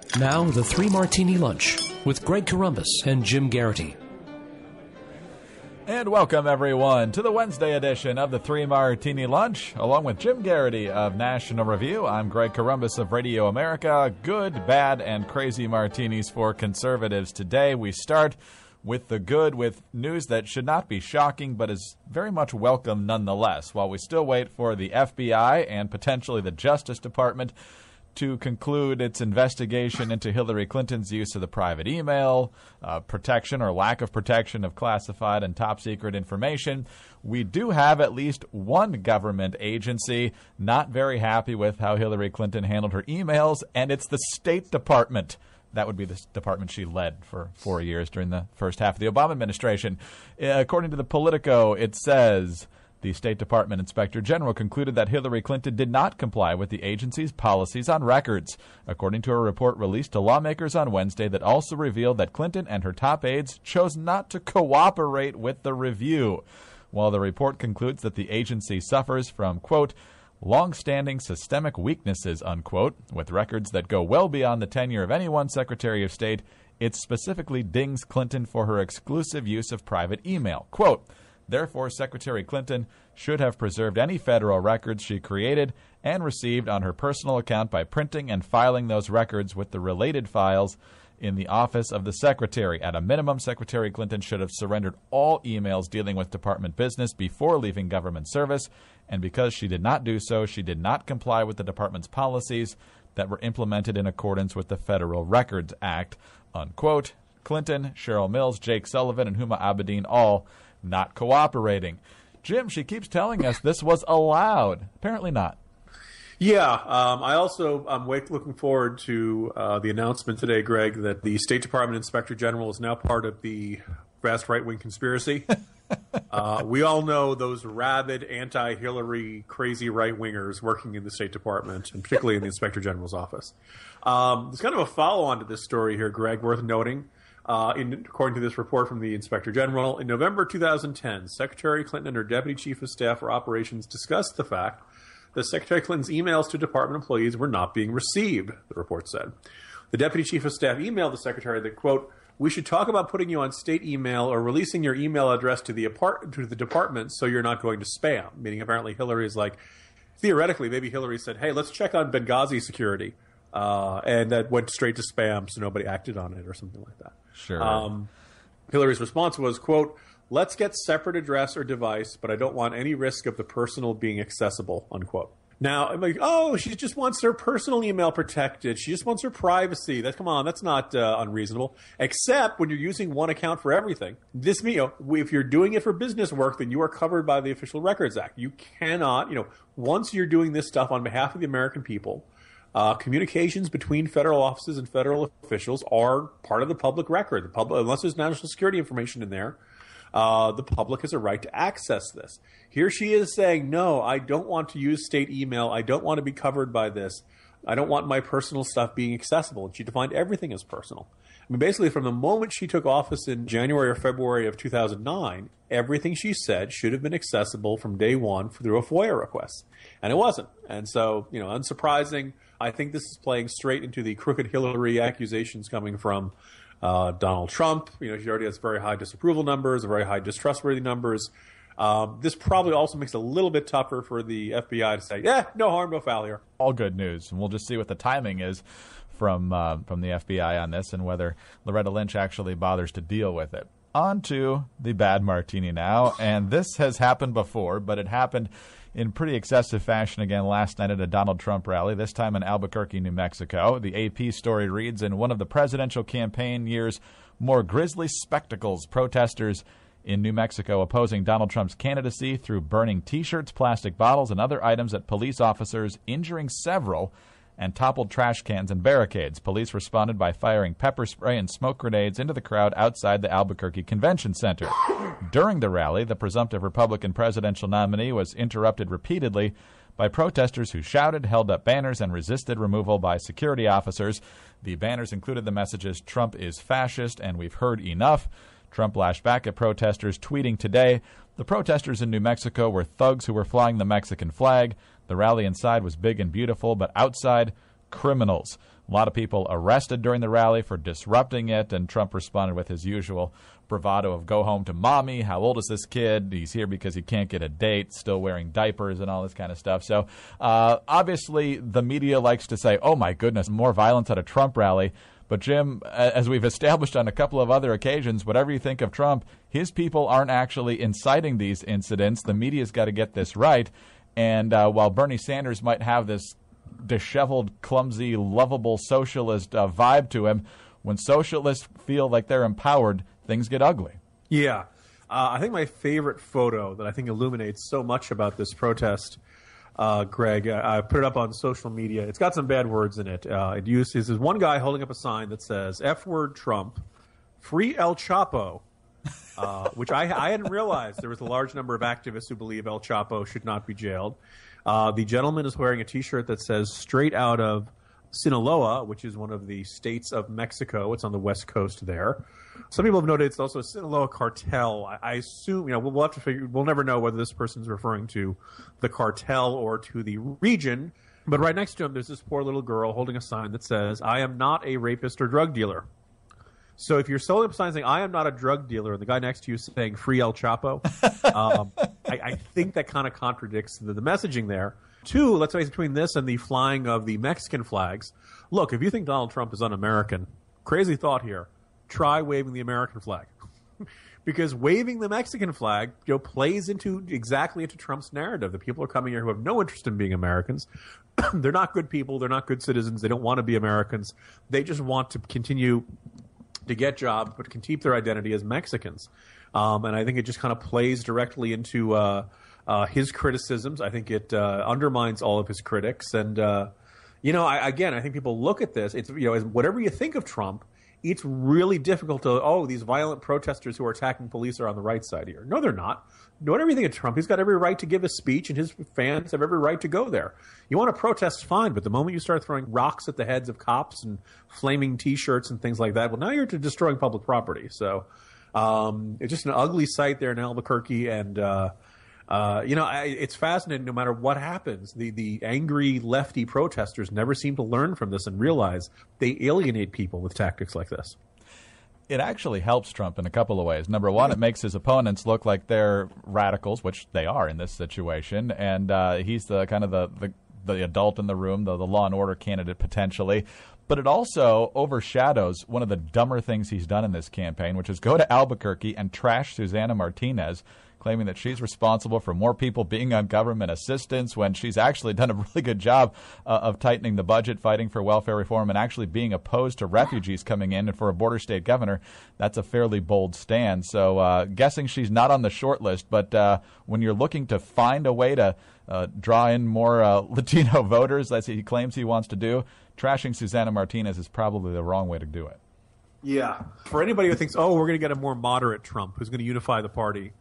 Now, the Three Martini Lunch with Greg Corombos and Jim Garrity. And welcome, everyone, to the Wednesday edition of the Three Martini Lunch. Along with Jim Garrity of National Review, I'm Greg Corombos of Radio America. Good, bad, and crazy martinis for conservatives. Today, we start with the good, with news that should not be shocking, but is very much welcome nonetheless, while we still wait for the FBI and potentially the Justice Department to conclude its investigation into Hillary Clinton's use of the private email, protection or lack of protection of classified and top-secret information. We do have at least one government agency not very happy with how Hillary Clinton handled her emails, and it's the State Department. That would be the department she led for 4 years during the first half of the Obama administration. According to the Politico, it says the State Department Inspector General concluded that Hillary Clinton did not comply with the agency's policies on records, according to a report released to lawmakers on Wednesday that also revealed that Clinton and her top aides chose not to cooperate with the review. While the report concludes that the agency suffers from, quote, long-standing systemic weaknesses, unquote, with records that go well beyond the tenure of any one Secretary of State, it specifically dings Clinton for her exclusive use of private email. Quote, therefore, Secretary Clinton should have preserved any federal records she created and received on her personal account by printing and filing those records with the related files in the office of the Secretary. At a minimum, Secretary Clinton should have surrendered all emails dealing with department business before leaving government service, and because she did not do so, she did not comply with the department's policies that were implemented in accordance with the Federal Records Act, unquote. Clinton, Cheryl Mills, Jake Sullivan, and Huma Abedin all not cooperating. Jim, she keeps telling us this was allowed. Apparently not. Yeah, I'm looking forward to the announcement today, Greg, that the State Department Inspector General is now part of the vast right-wing conspiracy. We all know those rabid anti-Hillary crazy right-wingers working in the State Department, and particularly in the Inspector General's office. There's kind of a follow-on to this story here, Greg, worth noting. According to this report from the Inspector General, in November 2010, Secretary Clinton and her Deputy Chief of Staff for Operations discussed the fact that Secretary Clinton's emails to department employees were not being received, the report said. The Deputy Chief of Staff emailed the Secretary that, quote, we should talk about putting you on state email or releasing your email address to the department so you're not going to spam, meaning apparently Hillary is like, theoretically, maybe Hillary said, hey, let's check on Benghazi security. And that went straight to spam, so nobody acted on it or something like that. Sure. Hillary's response was, quote, let's get separate address or device, but I don't want any risk of the personal being accessible, unquote. Now, I'm like, oh, she just wants her personal email protected. She just wants her privacy. Come on, that's not unreasonable. Except when you're using one account for everything. If you're doing it for business work, then you are covered by the Official Records Act. You cannot, once you're doing this stuff on behalf of the American people, communications between federal offices and federal officials are part of the public record. Unless there's national security information in there, the public has a right to access this. Here she is saying, no, I don't want to use state email. I don't want to be covered by this. I don't want my personal stuff being accessible. And she defined everything as personal. I mean, basically, from the moment she took office in January or February of 2009, everything she said should have been accessible from day one through a FOIA request. And it wasn't. And so, unsurprising, I think this is playing straight into the crooked Hillary accusations coming from Donald Trump. She already has very high disapproval numbers, very high distrustworthy numbers. This probably also makes it a little bit tougher for the FBI to say, no harm, no foul here. All good news. And we'll just see what the timing is from the FBI on this and whether Loretta Lynch actually bothers to deal with it. On to the bad martini now. And this has happened before, but it happened in pretty excessive fashion again last night at a Donald Trump rally, this time in Albuquerque, New Mexico. The AP story reads, in one of the presidential campaign year's more grisly spectacles, protesters in New Mexico opposing Donald Trump's candidacy through burning T-shirts, plastic bottles, and other items at police officers, injuring several, and toppled trash cans and barricades. Police responded by firing pepper spray and smoke grenades into the crowd outside the Albuquerque Convention Center. During the rally, the presumptive Republican presidential nominee was interrupted repeatedly by protesters who shouted, held up banners, and resisted removal by security officers. The banners included the messages, "Trump is fascist," and "We've heard enough." Trump lashed back at protesters, tweeting today, "The protesters in New Mexico were thugs who were flying the Mexican flag. The rally inside was big and beautiful, but outside, criminals." A lot of people arrested during the rally for disrupting it, and Trump responded with his usual bravado of go home to mommy, how old is this kid? He's here because he can't get a date, still wearing diapers and all this kind of stuff. So obviously the media likes to say, oh my goodness, more violence at a Trump rally. But Jim, as we've established on a couple of other occasions, whatever you think of Trump, his people aren't actually inciting these incidents. The media's got to get this right. And while Bernie Sanders might have this disheveled, clumsy, lovable socialist vibe to him, when socialists feel like they're empowered, things get ugly. Yeah. I think my favorite photo that I think illuminates so much about this protest, Greg, I put it up on social media. It's got some bad words in it. It uses one guy holding up a sign that says, F word Trump, free El Chapo, which I hadn't realized there was a large number of activists who believe El Chapo should not be jailed. The gentleman is wearing a T-shirt that says straight out of Sinaloa, which is one of the states of Mexico. It's on the west coast there. Some people have noted it's also a Sinaloa cartel. I assume, we'll have to figure. We'll never know whether this person's referring to the cartel or to the region. But right next to him, there's this poor little girl holding a sign that says, I am not a rapist or drug dealer. So if you're selling up a sign saying, I am not a drug dealer, and the guy next to you is saying, free El Chapo, I think that kind of contradicts the messaging there. Two, let's face it, between this and the flying of the Mexican flags, look, if you think Donald Trump is un-American, crazy thought here, try waving the American flag. Because waving the Mexican flag plays exactly into Trump's narrative. The people are coming here who have no interest in being Americans. They're not good people. They're not good citizens. They don't want to be Americans. They just want to continue to get jobs, but can keep their identity as Mexicans. And I think it just kind of plays directly into his criticisms. I think it undermines all of his critics. And, I think people look at this. It's, whatever you think of Trump, it's really difficult to, these violent protesters who are attacking police are on the right side here. No, they're not. Whatever you think of Trump, he's got every right to give a speech, and his fans have every right to go there. You want to protest, fine, but the moment you start throwing rocks at the heads of cops and flaming T-shirts and things like that, well, now you're destroying public property. So it's just an ugly sight there in Albuquerque, and it's fascinating. No matter what happens, the angry lefty protesters never seem to learn from this and realize they alienate people with tactics like this. It actually helps Trump in a couple of ways. Number one, it makes his opponents look like they're radicals, which they are in this situation, and he's the kind of the adult in the room, the law and order candidate potentially. But it also overshadows one of the dumber things he's done in this campaign, which is go to Albuquerque and trash Susana Martinez, claiming that she's responsible for more people being on government assistance when she's actually done a really good job of tightening the budget, fighting for welfare reform, and actually being opposed to refugees coming in. And for a border state governor, that's a fairly bold stand. So guessing she's not on the short list, but when you're looking to find a way to draw in more Latino voters, as he claims he wants to do, trashing Susana Martinez is probably the wrong way to do it. Yeah. For anybody who thinks, we're going to get a more moderate Trump who's going to unify the party,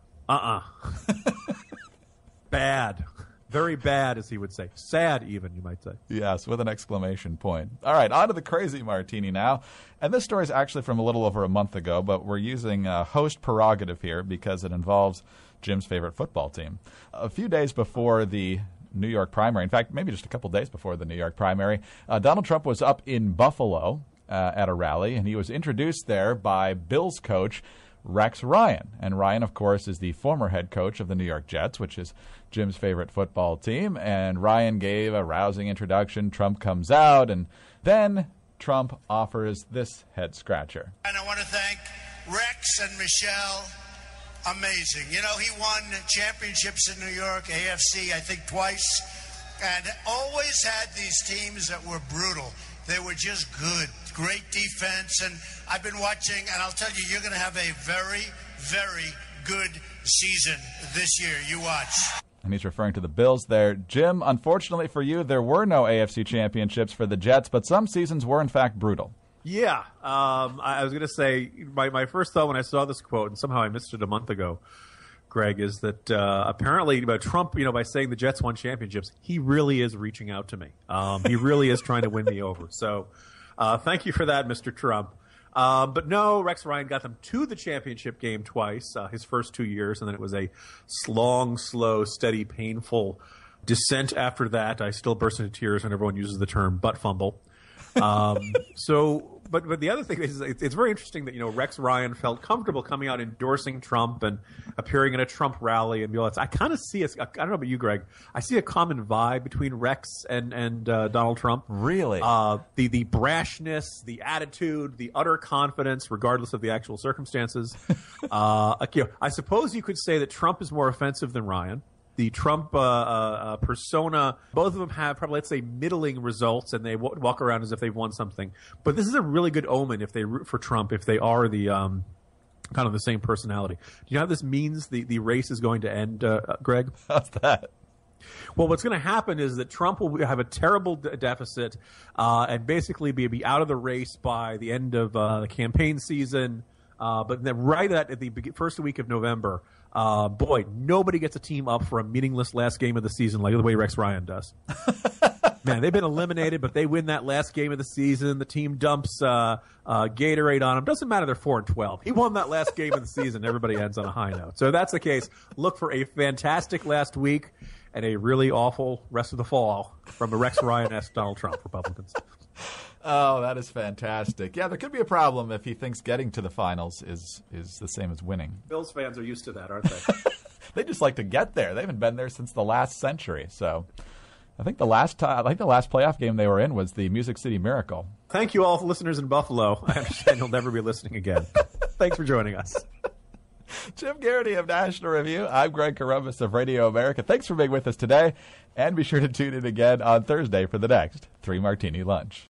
bad. Very bad, as he would say. Sad, even, you might say. Yes, with an exclamation point. All right, on to the crazy martini now. And this story is actually from a little over a month ago, but we're using host prerogative here because it involves Jim's favorite football team. A few days before the New York primary, in fact, maybe just a couple days before the New York primary, Donald Trump was up in Buffalo at a rally, and he was introduced there by Bills coach Rex Ryan. And Ryan, of course, is the former head coach of the New York Jets, which is Jim's favorite football team. And Ryan gave a rousing introduction. Trump comes out, and then Trump offers this head scratcher. And I want to thank Rex and Michelle. Amazing. You know, he won championships in New York, AFC, I think twice, and always had these teams that were brutal. They were just good. Great defense. And I've been watching, and I'll tell you, you're going to have a very, very good season this year. You watch. And he's referring to the Bills there. Jim, unfortunately for you, there were no AFC championships for the Jets, but some seasons were, in fact, brutal. Yeah. I was going to say, my first thought when I saw this quote, and somehow I missed it a month ago, Greg, is that apparently Trump, by saying the Jets won championships, he really is reaching out to me. He really is trying to win me over. So thank you for that, Mr. Trump. But no, Rex Ryan got them to the championship game twice, his first 2 years, and then it was a long, slow, steady, painful descent after that. I still burst into tears when everyone uses the term butt fumble. But the other thing is, it's very interesting that Rex Ryan felt comfortable coming out endorsing Trump and appearing at a Trump rally and be like, I kind of see I don't know about you, Greg. I see a common vibe between Rex and Donald Trump. Really? The brashness, the attitude, the utter confidence, regardless of the actual circumstances. I suppose you could say that Trump is more offensive than Ryan. The Trump persona, both of them have probably, let's say, middling results, and they walk around as if they've won something. But this is a really good omen if they root for Trump, if they are the kind of the same personality. Do you know how this means the race is going to end, Greg? How's that? Well, what's going to happen is that Trump will have a terrible deficit and basically be out of the race by the end of the campaign season. But then right at the first week of November, nobody gets a team up for a meaningless last game of the season like the way Rex Ryan does. Man, they've been eliminated, but they win that last game of the season. The team dumps Gatorade on them. Doesn't matter, they're 4-12. He won that last game of the season. Everybody ends on a high note. So if that's the case, look for a fantastic last week and a really awful rest of the fall from a Rex Ryan-esque Donald Trump Republicans. Oh, that is fantastic. Yeah, there could be a problem if he thinks getting to the finals is the same as winning. Bills fans are used to that, aren't they? They just like to get there. They haven't been there since the last century. So I think the last playoff game they were in was the Music City Miracle. Thank you all, listeners in Buffalo. I understand you'll never be listening again. Thanks for joining us. Jim Garrity of National Review. I'm Greg Corombos of Radio America. Thanks for being with us today. And be sure to tune in again on Thursday for the next 3 Martini Lunch.